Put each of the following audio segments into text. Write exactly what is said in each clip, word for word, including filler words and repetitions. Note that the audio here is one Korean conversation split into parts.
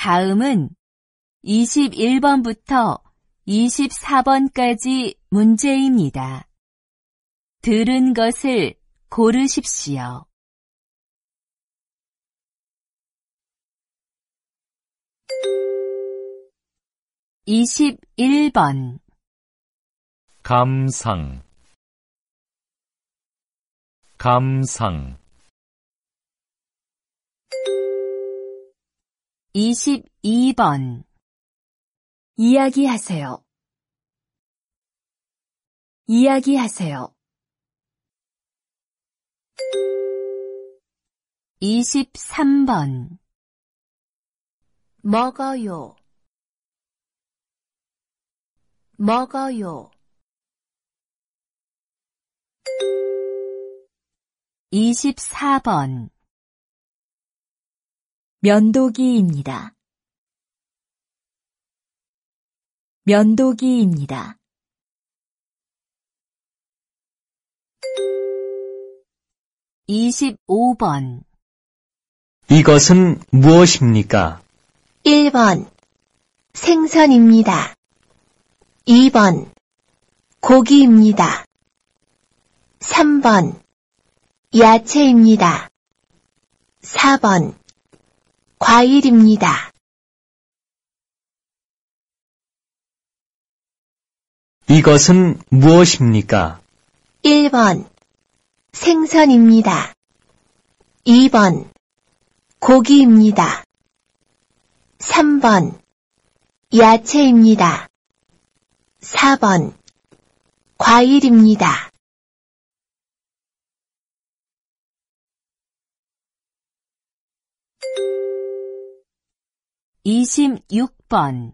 다음은 이십일 번부터 이십사 번까지 문제입니다. 들은 것을 고르십시오. 이십일 번 감상 감상 이십이 번 이야기하세요. 이야기하세요. 이십삼 번 먹어요. 먹어요. 이십사 번 면도기입니다. 면도기입니다. 이십오 번 이것은 무엇입니까? 일 번 생선입니다. 이 번 고기입니다. 삼 번 야채입니다. 사 번 과일입니다. 이것은 무엇입니까? 일 번 생선입니다. 이 번 고기입니다. 삼 번 야채입니다. 사 번 과일입니다. 이십육 번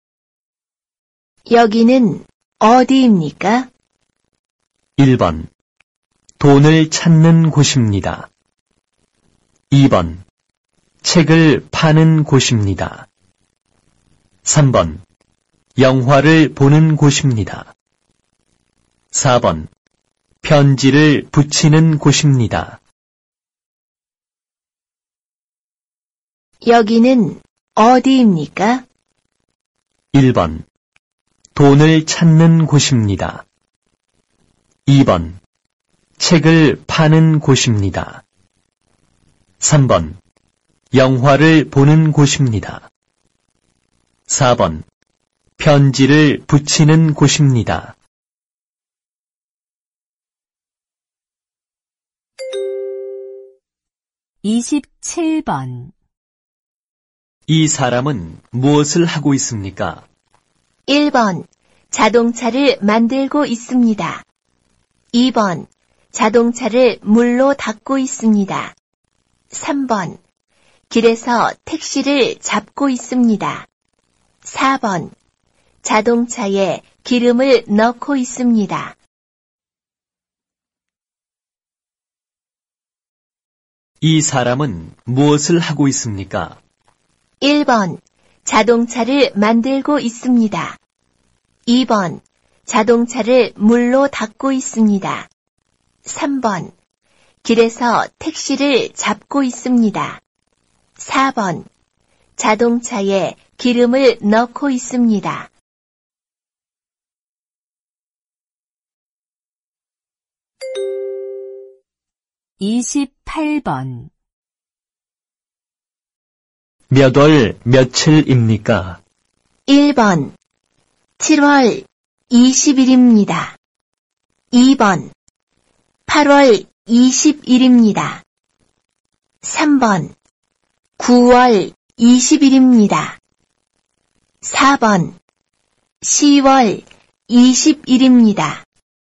여기는 어디입니까? 일 번 돈을 찾는 곳입니다. 이 번 책을 파는 곳입니다. 삼 번 영화를 보는 곳입니다. 사 번 편지를 붙이는 곳입니다. 여기는 어디입니까? 일 번 돈을 찾는 곳입니다. 이 번 책을 파는 곳입니다. 삼 번 영화를 보는 곳입니다. 사 번 편지를 붙이는 곳입니다. 이십칠 번 이 사람은 무엇을 하고 있습니까? 일 번 자동차를 만들고 있습니다. 이 번 자동차를 물로 닦고 있습니다. 삼 번 길에서 택시를 잡고 있습니다. 사 번 자동차에 기름을 넣고 있습니다. 이 사람은 무엇을 하고 있습니까? 일 번 자동차를 만들고 있습니다. 이 번 자동차를 물로 닦고 있습니다. 삼 번 길에서 택시를 잡고 있습니다. 사 번 자동차에 기름을 넣고 있습니다. 이십팔 번 몇 월 며칠입니까? 일 번 칠월 이십일입니다. 이 번 팔월 이십일입니다. 삼 번 구월 이십일입니다. 사 번 시월 이십일입니다.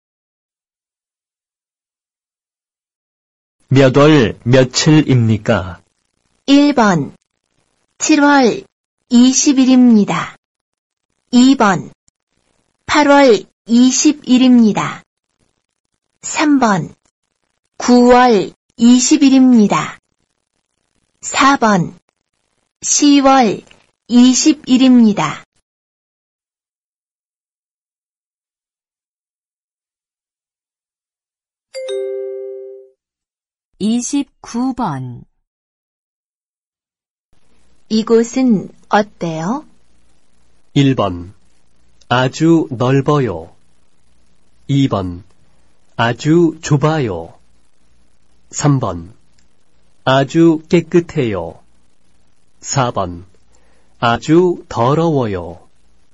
몇 월 며칠입니까? 일 번 칠월 이십일입니다. 이 번 팔월 이십일입니다. 삼 번 구월 이십일입니다. 사 번 시월 이십일입니다. 이십구 번 이곳은 어때요? 일 번. 아주 넓어요. 이 번. 아주 좁아요. 삼 번. 아주 깨끗해요. 사 번. 아주 더러워요.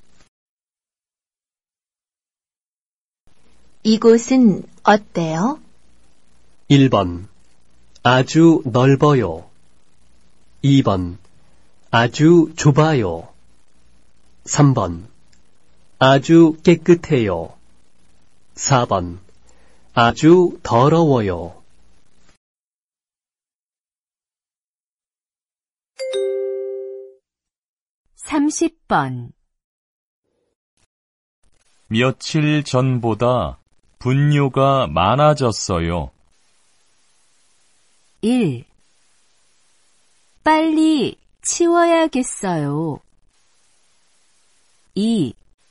이곳은 어때요? 일 번. 아주 넓어요. 이 번. 아주 좁아요. 삼 번. 아주 깨끗해요. 사 번. 아주 더러워요. 삼십 번. 며칠 전보다 분뇨가 많아졌어요. 일. 빨리 치워야겠어요. 이.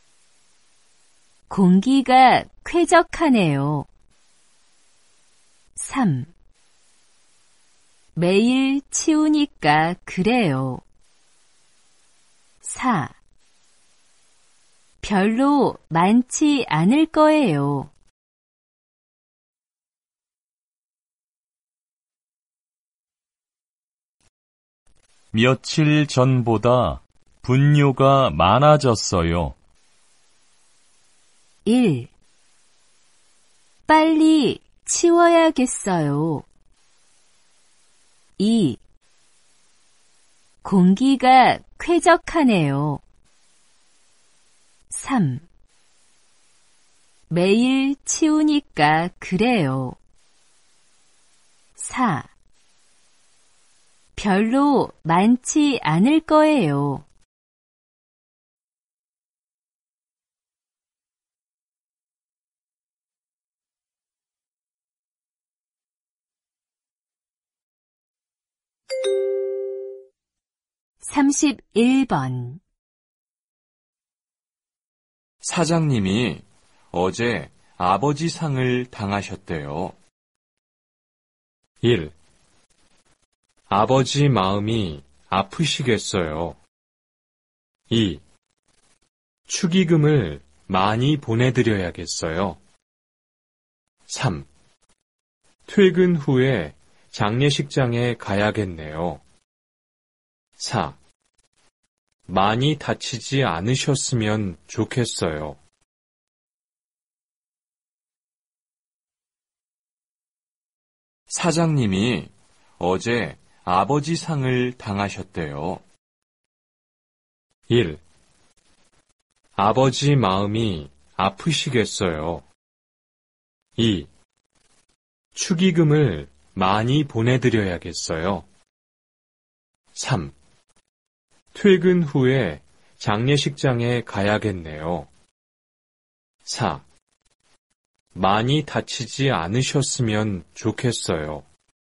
공기가 쾌적하네요. 삼. 매일 치우니까 그래요. 사. 별로 많지 않을 거예요. 며칠 전보다 분뇨가 많아졌어요. 일. 빨리 치워야겠어요. 이. 공기가 쾌적하네요. 삼. 매일 치우니까 그래요. 사. 별로 많지 않을 거예요. 삼십일 번. 사장님이 어제 아버지 상을 당하셨대요. 일. 아버지 마음이 아프시겠어요. 이. 축의금을 많이 보내드려야겠어요. 삼. 퇴근 후에 장례식장에 가야겠네요. 사. 많이 다치지 않으셨으면 좋겠어요. 사장님이 어제 아버지 상을 당하셨대요. 일. 아버지 마음이 아프시겠어요. 이. 축의금을 많이 보내드려야겠어요. 삼. 퇴근 후에 장례식장에 가야겠네요. 사. 많이 다치지 않으셨으면 좋겠어요.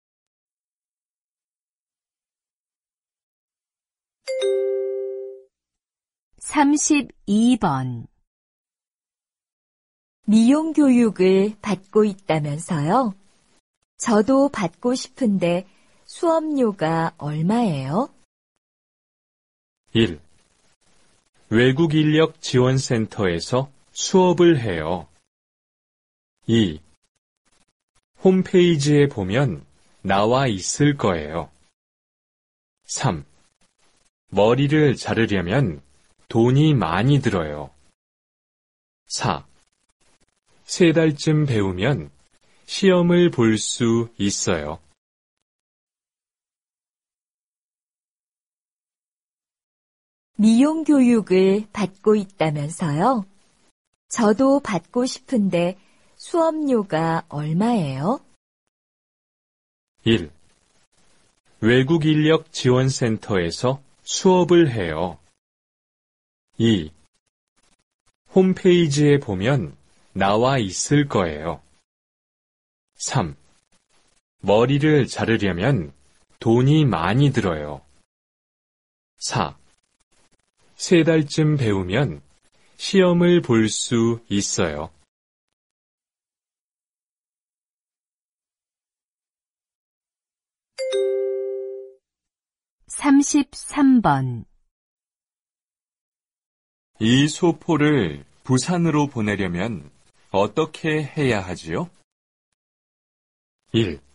삼십이 번. 미용 교육을 받고 있다면서요? 저도 받고 싶은데 수업료가 얼마예요? 일. 외국 인력 지원센터에서 수업을 해요. 이. 홈페이지에 보면 나와 있을 거예요. 삼. 머리를 자르려면 돈이 많이 들어요. 사. 세 달쯤 배우면 시험을 볼 수 있어요. 미용 교육을 받고 있다면서요? 저도 받고 싶은데 수업료가 얼마예요? 일. 외국 인력 지원센터에서 수업을 해요. 이. 홈페이지에 보면 나와 있을 거예요. 삼. 머리를 자르려면 돈이 많이 들어요. 사. 세 달쯤 배우면 시험을 볼 수 있어요. 삼십삼 번 이 소포를 부산으로 보내려면 어떻게 해야 하지요? 일.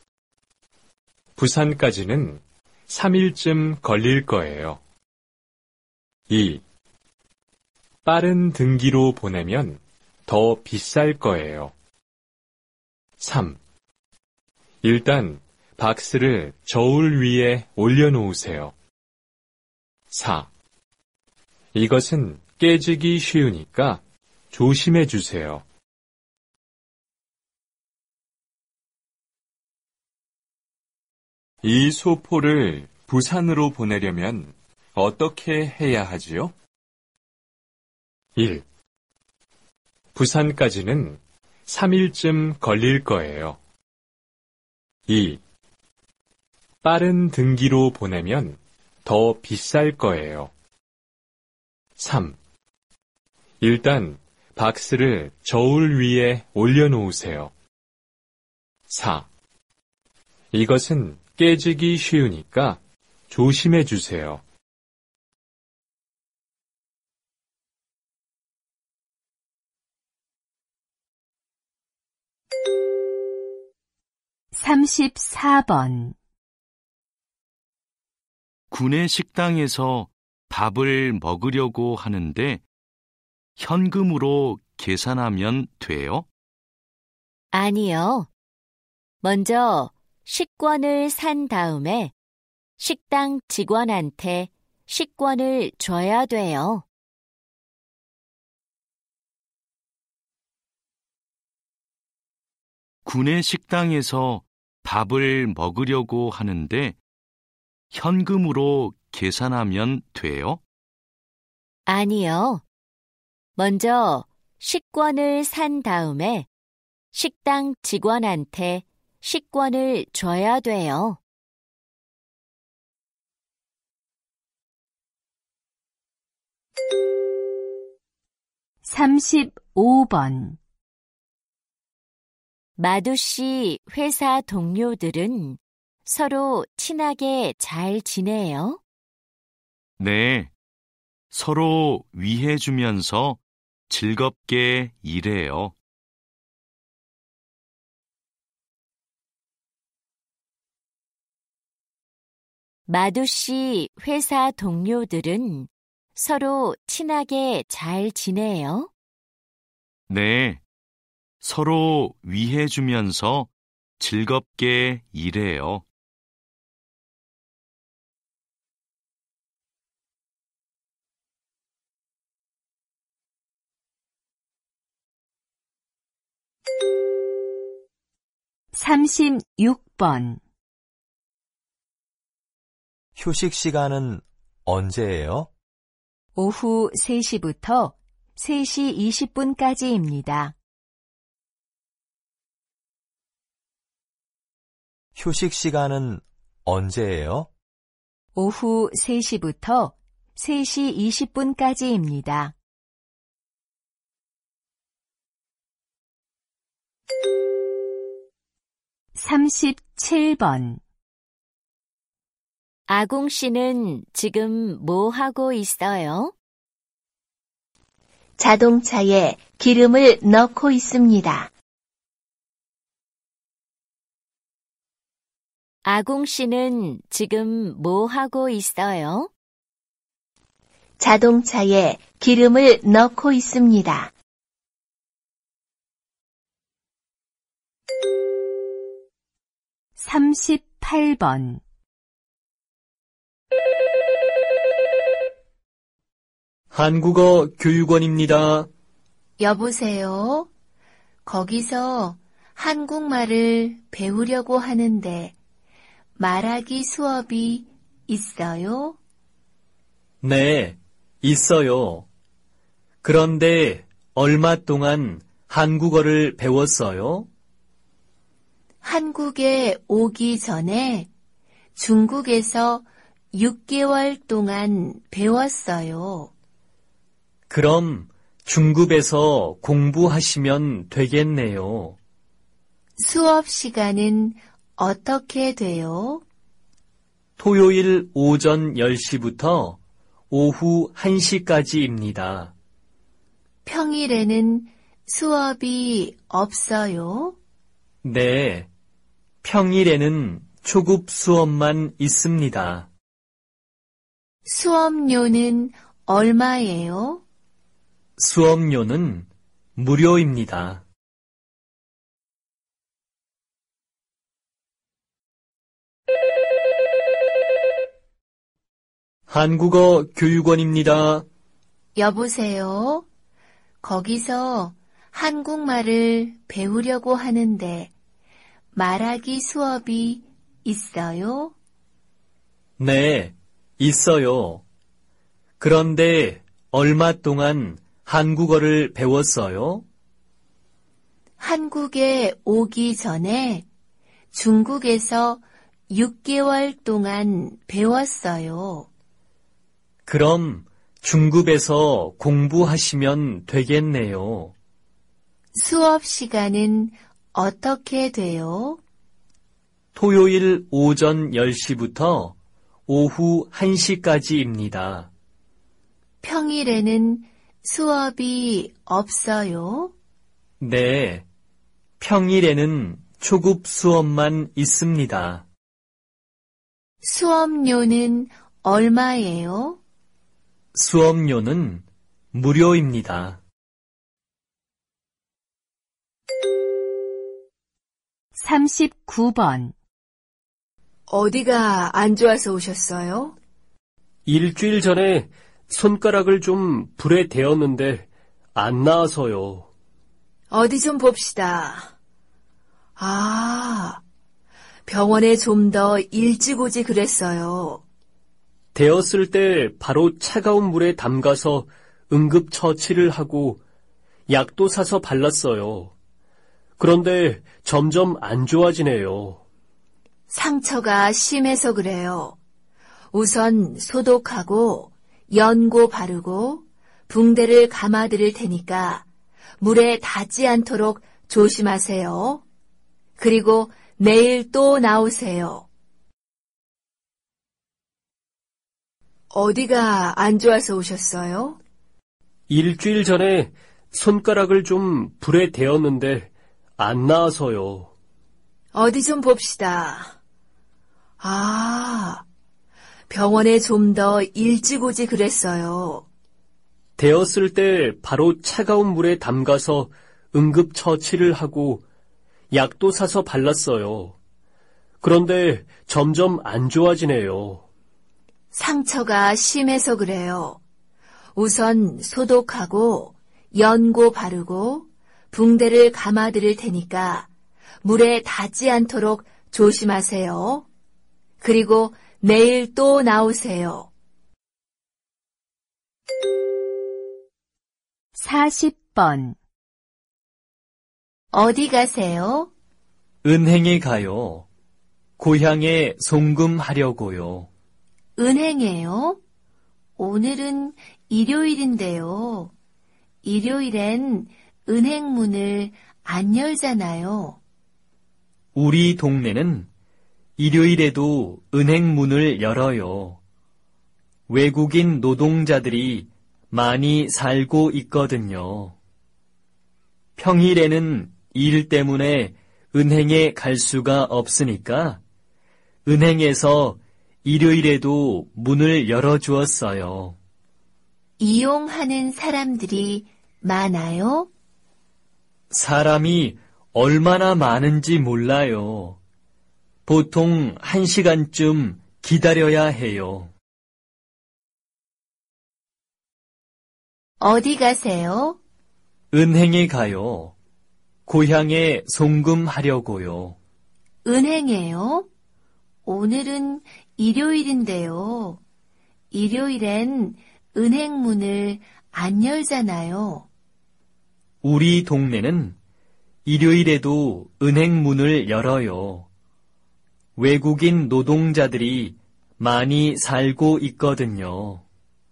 부산까지는 삼 일쯤 걸릴 거예요. 이. 빠른 등기로 보내면 더 비쌀 거예요. 삼. 일단 박스를 저울 위에 올려놓으세요. 사. 이것은 깨지기 쉬우니까 조심해 주세요. 이 소포를 부산으로 보내려면 어떻게 해야 하지요? 일. 부산까지는 삼 일쯤 걸릴 거예요. 이. 빠른 등기로 보내면 더 비쌀 거예요. 삼. 일단 박스를 저울 위에 올려놓으세요. 사. 이것은 깨지기 쉬우니까 조심해 주세요. 삼십사 번 구내 식당에서 밥을 먹으려고 하는데 현금으로 계산하면 돼요? 아니요. 먼저 식권을 산 다음에 식당 직원한테 식권을 줘야 돼요. 구내 식당에서 밥을 먹으려고 하는데 현금으로 계산하면 돼요? 아니요. 먼저 식권을 산 다음에 식당 직원한테 식권을 줘야 돼요. 삼십오 번 마두 씨 회사 동료들은 서로 친하게 잘 지내요? 네. 서로 위해주면서 즐겁게 일해요. 마두 씨 회사 동료들은 서로 친하게 잘 지내요? 네. 서로 위해주면서 즐겁게 일해요. 삼십육 번 휴식 시간은 언제예요? 오후 세 시부터 세 시 이십 분까지입니다. 휴식 시간은 언제예요? 오후 세 시부터 세 시 이십 분까지입니다. 삼십칠 번 아공 씨는 지금 뭐 하고 있어요? 자동차에 기름을 넣고 있습니다. 아공 씨는 지금 뭐 하고 있어요? 자동차에 기름을 넣고 있습니다. 삼십팔 번 한국어 교육원입니다. 여보세요? 거기서 한국말을 배우려고 하는데 말하기 수업이 있어요? 네, 있어요. 그런데 얼마 동안 한국어를 배웠어요? 한국에 오기 전에 중국에서 육 개월 동안 배웠어요. 그럼 중국에서 공부하시면 되겠네요. 수업 시간은 어떻게 돼요? 토요일 오전 열 시부터 오후 한 시까지입니다. 평일에는 수업이 없어요? 네, 평일에는 초급 수업만 있습니다. 수업료는 얼마예요? 수업료는 무료입니다. 한국어 교육원입니다. 여보세요? 거기서 한국말을 배우려고 하는데 말하기 수업이 있어요? 네, 있어요. 그런데 얼마 동안 한국어를 배웠어요? 한국에 오기 전에 중국에서 육 개월 동안 배웠어요. 그럼 중급에서 공부하시면 되겠네요. 수업 시간은 어떻게 돼요? 토요일 오전 열 시부터 오후 한 시까지입니다. 평일에는 수업이 없어요? 네, 평일에는 초급 수업만 있습니다. 수업료는 얼마예요? 수업료는 무료입니다. 삼십구 번. 어디가 안 좋아서 오셨어요? 일주일 전에 손가락을 좀 불에 대었는데 안 나아서요. 어디 좀 봅시다. 아, 병원에 좀 더 일찍 오지 그랬어요. 대었을 때 바로 차가운 물에 담가서 응급 처치를 하고 약도 사서 발랐어요. 그런데 점점 안 좋아지네요. 상처가 심해서 그래요. 우선 소독하고 연고 바르고 붕대를 감아드릴 테니까 물에 닿지 않도록 조심하세요. 그리고 내일 또 나오세요. 어디가 안 좋아서 오셨어요? 일주일 전에 손가락을 좀 불에 대었는데 안 나아서요. 어디 좀 봅시다. 아, 병원에 좀 더 일찍 오지 그랬어요. 대었을 때 바로 차가운 물에 담가서 응급 처치를 하고 약도 사서 발랐어요. 그런데 점점 안 좋아지네요. 상처가 심해서 그래요. 우선 소독하고 연고 바르고 붕대를 감아드릴 테니까 물에 닿지 않도록 조심하세요. 그리고 내일 또 나오세요. 사십 번. 어디 가세요? 은행에 가요. 고향에 송금하려고요. 은행에요? 오늘은 일요일인데요. 일요일엔 은행 문을 안 열잖아요. 우리 동네는 일요일에도 은행 문을 열어요. 외국인 노동자들이 많이 살고 있거든요. 평일에는 일 때문에 은행에 갈 수가 없으니까 은행에서 일요일에도 문을 열어주었어요. 이용하는 사람들이 많아요? 사람이 얼마나 많은지 몰라요. 보통 한 시간쯤 기다려야 해요. 어디 가세요? 은행에 가요. 고향에 송금하려고요. 은행에요? 오늘은 일요일인데요. 일요일엔 은행 문을 안 열잖아요. 우리 동네는 일요일에도 은행 문을 열어요. 외국인 노동자들이 많이 살고 있거든요.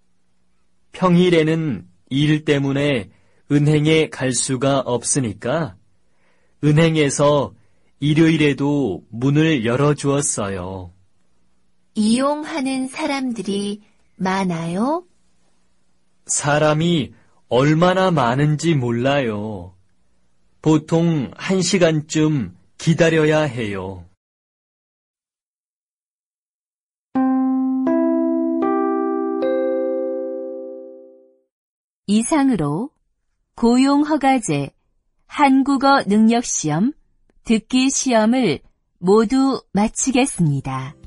평일에는 일 때문에 은행에 갈 수가 없으니까 은행에서 일요일에도 문을 열어주었어요. 이용하는 사람들이 많아요? 사람이 얼마나 많은지 몰라요. 보통 한 시간쯤 기다려야 해요. 이상으로 고용허가제, 한국어 능력시험, 듣기 시험을 모두 마치겠습니다.